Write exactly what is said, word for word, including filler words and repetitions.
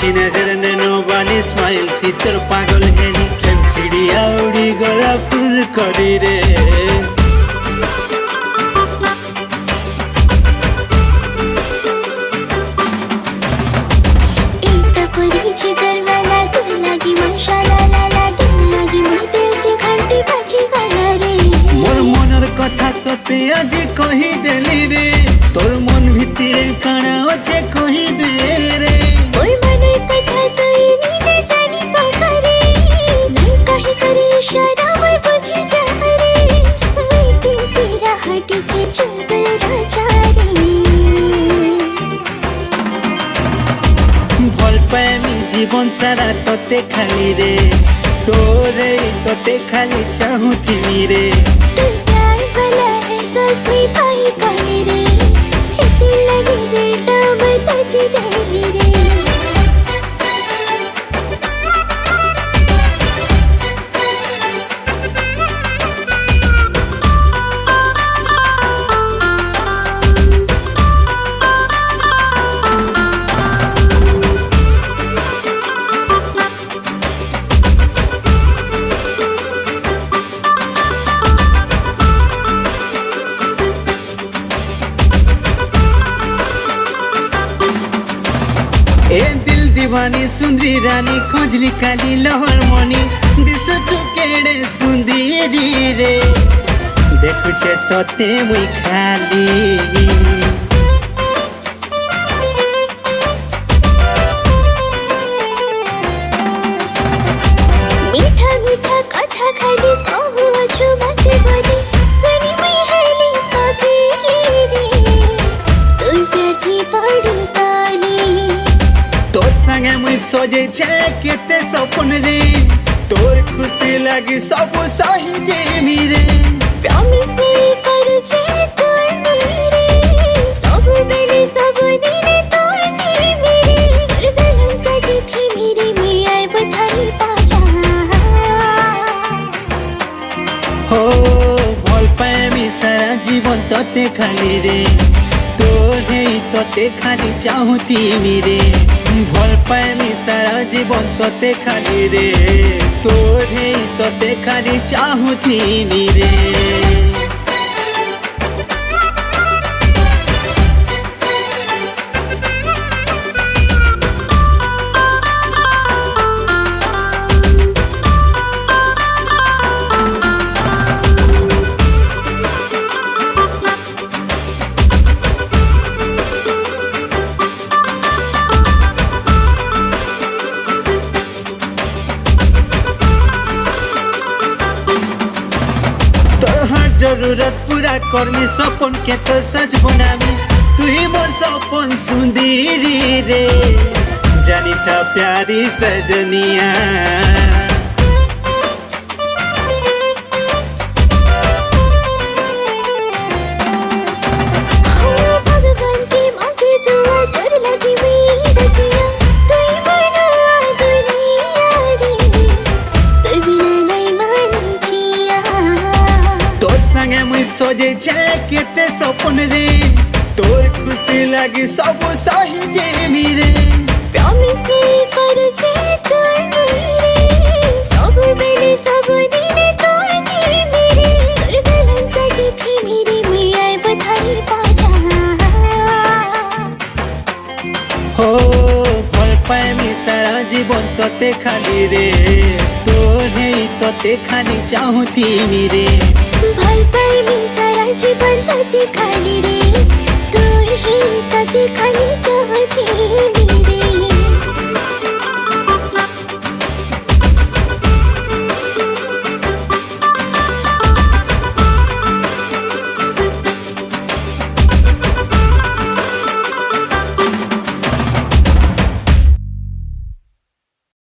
तिरछी नजर नैनो बानी स्माइल थी तोर पागल हेनी प्रेम चिड़िया उड़ी गला फुल करी रे आज कही देली रे तोर मन भितरे काना अच्छे कही दे रे मोर मन कथा तोई निजे जानी पकरे नहीं कही करे इशारा मैं बुझी जा रे वेटिंग तेरा हट के चुंबल राजा रे भल पाए मी जीवन सारा तोते खाली रे तोरे तोते खाली चाहूथी रे ससमी पाई काले रे इतनी लगी दिल टाम तकी देली रे ए दिल दीवानी सुंदरी रानी खोजली काली लहर मनी दिसु चुकेड़े सुंदरी रे देखु छे तोते मुई खाली मीठा मीठा कथा खाली कहू अछु बात बोली सुनी मैं हेली अकेली रे तू प्यार थी पड़ी तोर संगे मुई सोजे छे केते सपन रे तोर खुशी लगी सब सही जे रे प्रॉमिस नहीं कर छे तोर मेरे सब बेले सब दिन तोर थी मेरे तोर दिल सजी थी मेरी मैं आए बधाई पाजा हो भल पाए मी सारा जीवन तोते खाली रे तोरे तोते खाली चाहूती रे भल पाए मी सारा जीवन तोते खाली रे तोरे तोते खाली चाहूती रे जरूरत पूरा करनी सपन के तो सच बनामी तू ही मोर सपन सुंदरी रे जानी था प्यारी सजनिया भगवान की मांगे दुआ कर लगी मेरी रसिया तू ही बना दुनिया रे तू बिना नहीं मानी जिया तोर संगे मुई सोजे छे केते सपन रे तोर खुशी लगी सब सही जे रे प्रॉमिस नहीं कर छे तोर मेरे सब बेले सब दिन तोर थी मेरे तोर दिल सजी थी मेरी मैं आए बधाई पाजा हो भल पाए मी सारा जीवन तोते खाली रे तोरे तोते खाली चाहूती रे भल पाए मी सारा जीवन तोते खाली रे तोर ही तोते खाली